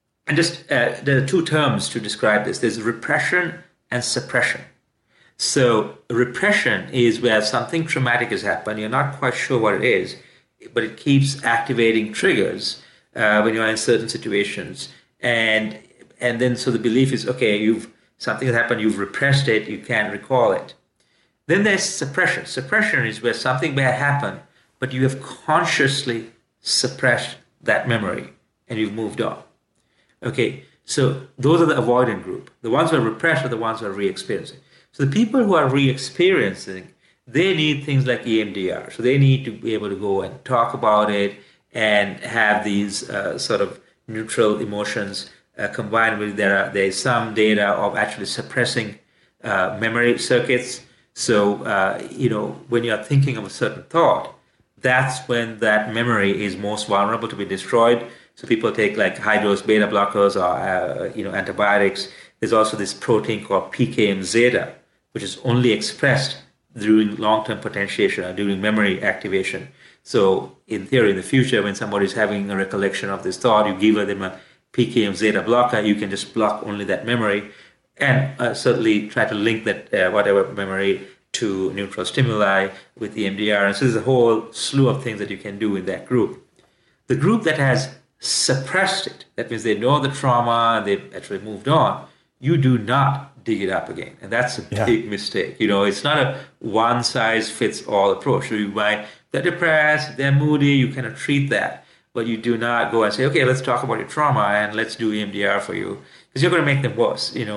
are two terms to describe this. There's repression and suppression. So repression is where something traumatic has happened. You're not quite sure what it is, but it keeps activating triggers when you're in certain situations. And then so the belief is, okay, something has happened, you've repressed it, you can't recall it. Then there's suppression. Suppression is where something bad happened, but you have consciously suppressed that memory and you've moved on. Okay, so those are the avoidant group. The ones who are repressed are the ones who are re-experiencing. So the people who are re-experiencing, they need things like EMDR. So they need to be able to go and talk about it and have these sort of neutral emotions combined with there is some data of actually suppressing memory circuits. So, when you're thinking of a certain thought, that's when that memory is most vulnerable to be destroyed. So people take like high-dose beta blockers or, antibiotics. There's also this protein called PKM-zeta, which is only expressed during long-term potentiation or during memory activation. So in theory, in the future, when somebody's having a recollection of this thought, you give them a PKM-zeta blocker, you can just block only that memory and certainly try to link that whatever memory to neutral stimuli with the EMDR. And so there's a whole slew of things that you can do in that group. The group that has suppressed it, that means they know the trauma and they've actually moved on, you do not dig it up again. And that's a big mistake. It's not a one-size-fits-all approach. So they're depressed, they're moody, you kind of treat that. But you do not go and say, okay, let's talk about your trauma and let's do EMDR for you. Because you're going to make them worse. In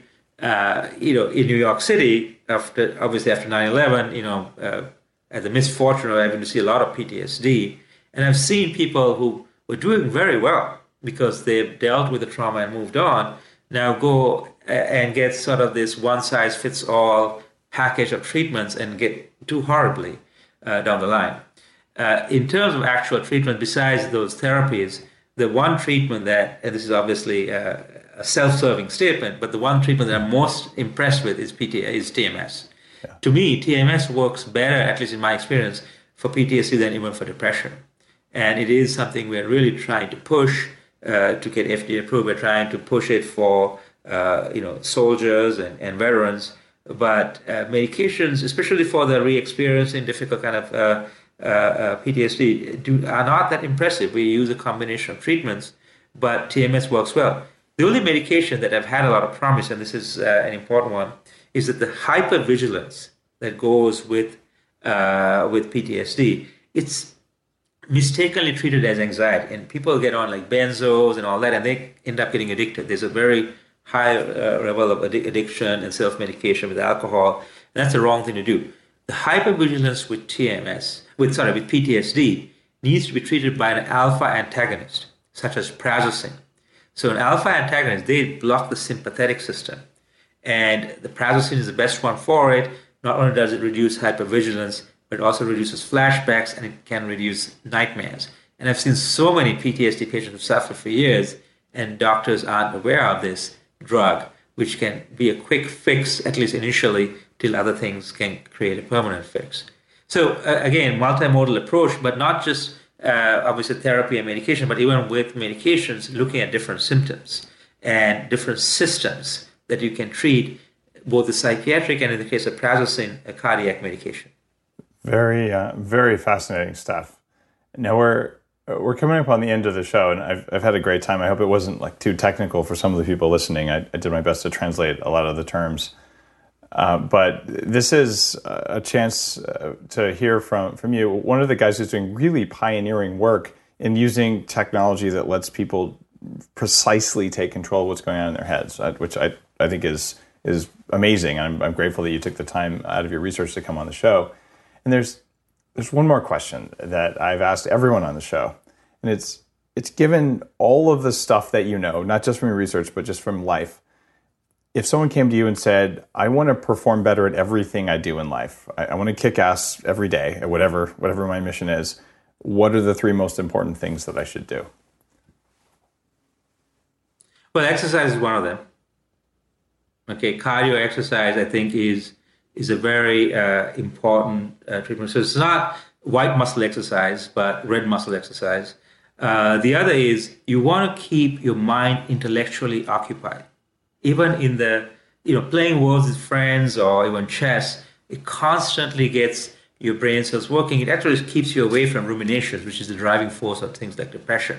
New York City, after 9/11, had the misfortune of having to see a lot of PTSD. And I've seen people who were doing very well because they've dealt with the trauma and moved on, now go and get sort of this one-size-fits-all package of treatments and get too horribly down the line. In terms of actual treatment, besides those therapies, the one treatment that, and this is obviously a self-serving statement, but the one treatment that I'm most impressed with is TMS. Yeah. To me, TMS works better, at least in my experience, for PTSD than even for depression. And it is something we're really trying to push to get FDA approved. We're trying to push it for soldiers and veterans. But medications, especially for the re-experiencing difficult kind of PTSD, are not that impressive. We use a combination of treatments, but TMS works well. The only medication that I've had a lot of promise, and this is an important one, is that the hypervigilance that goes with PTSD, it's mistakenly treated as anxiety. And people get on like benzos and all that, and they end up getting addicted. There's a very high level of addiction and self-medication with alcohol. And that's the wrong thing to do. The hypervigilance with with PTSD needs to be treated by an alpha antagonist, such as prazosin. So an alpha antagonist, they block the sympathetic system. And the prazosin is the best one for it. Not only does it reduce hypervigilance, but it also reduces flashbacks and it can reduce nightmares. And I've seen so many PTSD patients who suffer for years, and doctors aren't aware of this drug, which can be a quick fix, at least initially, till other things can create a permanent fix. So again, multimodal approach, but not just obviously therapy and medication, but even with medications, looking at different symptoms and different systems that you can treat both the psychiatric and, in the case of prazosin, a cardiac medication. Very, very fascinating stuff. Now we're coming up on the end of the show, and I've had a great time. I hope it wasn't like too technical for some of the people listening. I did my best to translate a lot of the terms, but this is a chance to hear from you. One of the guys who's doing really pioneering work in using technology that lets people precisely take control of what's going on in their heads, which I think is amazing. I'm grateful that you took the time out of your research to come on the show. And there's one more question that I've asked everyone on the show, and it's given all of the stuff that you know, not just from your research, but just from life. If someone came to you and said, I want to perform better at everything I do in life, I want to kick ass every day at whatever my mission is, what are the 3 most important things that I should do? Well, exercise is one of them. Okay, cardio exercise, I think, is a very important treatment. So it's not white muscle exercise, but red muscle exercise. The other is you want to keep your mind intellectually occupied. Even in the, playing words with friends or even chess, it constantly gets your brain cells working. It actually keeps you away from ruminations, which is the driving force of things like depression.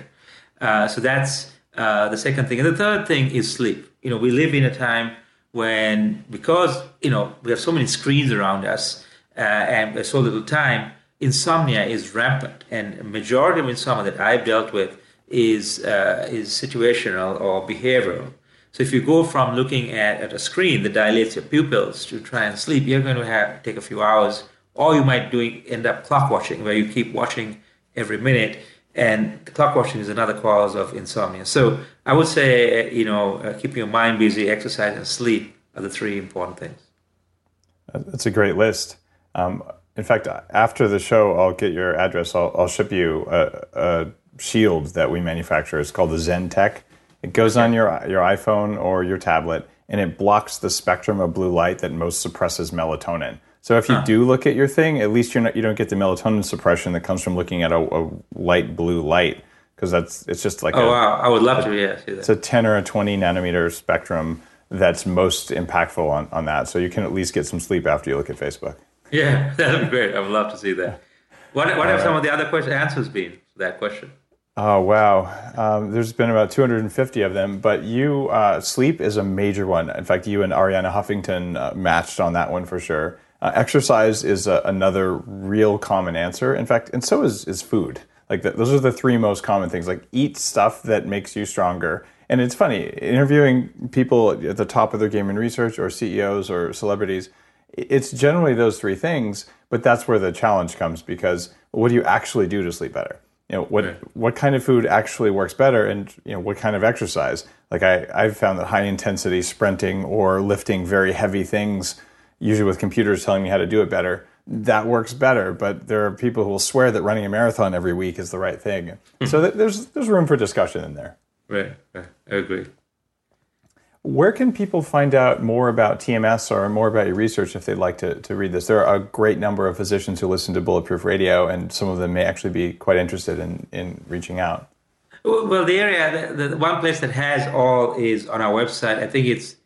So that's the second thing. And the third thing is sleep. We live in a time when, because we have so many screens around us and there's so little time, insomnia is rampant, and a majority of insomnia that I've dealt with is situational or behavioral. So if you go from looking at a screen that dilates your pupils to try and sleep, you're going to take a few hours, or you might end up clock watching, where you keep watching every minute. And the clock watching is another cause of insomnia. So I would say, keeping your mind busy, exercise, and sleep are the 3 important things. That's a great list. In fact, after the show, I'll get your address. I'll ship you a shield that we manufacture. It's called the Zen Tech. It goes on your iPhone or your tablet, and it blocks the spectrum of blue light that most suppresses melatonin. So if you do look at your thing, at least you don't get the melatonin suppression that comes from looking at a light blue light, because it's just like wow, I would love to see that. It's a 10 or a 20 nanometer spectrum that's most impactful on that. So you can at least get some sleep after you look at Facebook. Yeah, that'd be great. I would love to see that. What have some of the other answers been to that question? Oh, wow. There's been about 250 of them, but sleep is a major one. In fact, you and Arianna Huffington matched on that one for sure. Exercise is another real common answer. In fact, and so is food. Those are the 3 most common things. Eat stuff that makes you stronger. And it's funny, interviewing people at the top of their game in research, or CEOs or celebrities, it's generally those 3 things, but that's where the challenge comes, because what do you actually do to sleep better? What kind of food actually works better, and what kind of exercise? I've found that high intensity sprinting or lifting very heavy things, usually with computers telling me how to do it better, that works better. But there are people who will swear that running a marathon every week is the right thing. So there's room for discussion in there. Right. I agree. Where can people find out more about TMS or more about your research if they'd like to read this? There are a great number of physicians who listen to Bulletproof Radio, and some of them may actually be quite interested in reaching out. Well, the area, the one place that has all is on our website. I think it's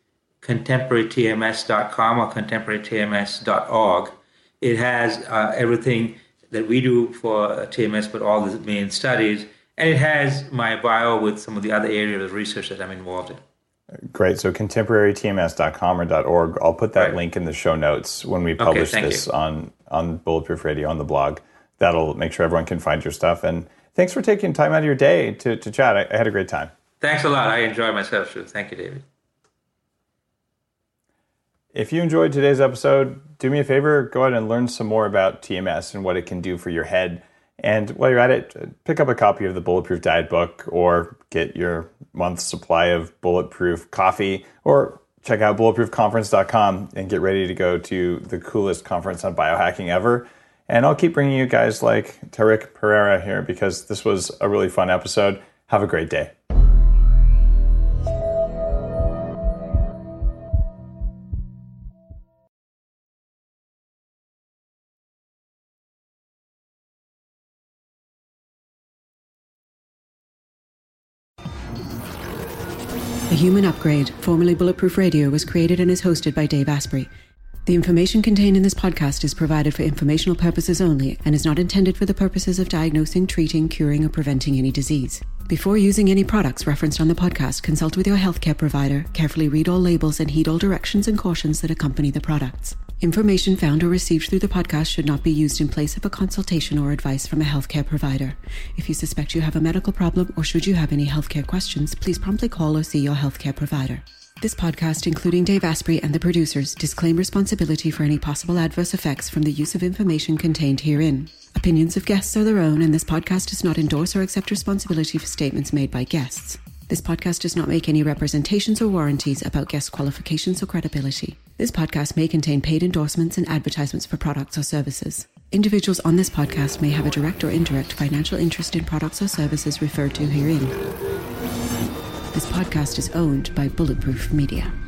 contemporarytms.com or contemporarytms.org. It has everything that we do for TMS, but all the main studies. And it has my bio with some of the other areas of research that I'm involved in. Great. So contemporarytms.com or .org. I'll put that link in the show notes when we publish this on Bulletproof Radio on the blog. That'll make sure everyone can find your stuff. And thanks for taking time out of your day to chat. I had a great time. Thanks a lot. I enjoyed myself too. Thank you, David. If you enjoyed today's episode, do me a favor, go out and learn some more about TMS and what it can do for your head. And while you're at it, pick up a copy of the Bulletproof Diet book, or get your month's supply of Bulletproof coffee, or check out bulletproofconference.com and get ready to go to the coolest conference on biohacking ever. And I'll keep bringing you guys like Tarek Pereira here, because this was a really fun episode. Have a great day. The Human Upgrade, formerly Bulletproof Radio, was created and is hosted by Dave Asprey. The information contained in this podcast is provided for informational purposes only and is not intended for the purposes of diagnosing, treating, curing, or preventing any disease. Before using any products referenced on the podcast, consult with your healthcare provider, carefully read all labels, and heed all directions and cautions that accompany the products. Information found or received through the podcast should not be used in place of a consultation or advice from a healthcare provider. If you suspect you have a medical problem or should you have any healthcare questions, please promptly call or see your healthcare provider. This podcast, including Dave Asprey and the producers, disclaim responsibility for any possible adverse effects from the use of information contained herein. Opinions of guests are their own, and this podcast does not endorse or accept responsibility for statements made by guests. This podcast does not make any representations or warranties about guest qualifications or credibility. This podcast may contain paid endorsements and advertisements for products or services. Individuals on this podcast may have a direct or indirect financial interest in products or services referred to herein. This podcast is owned by Bulletproof Media.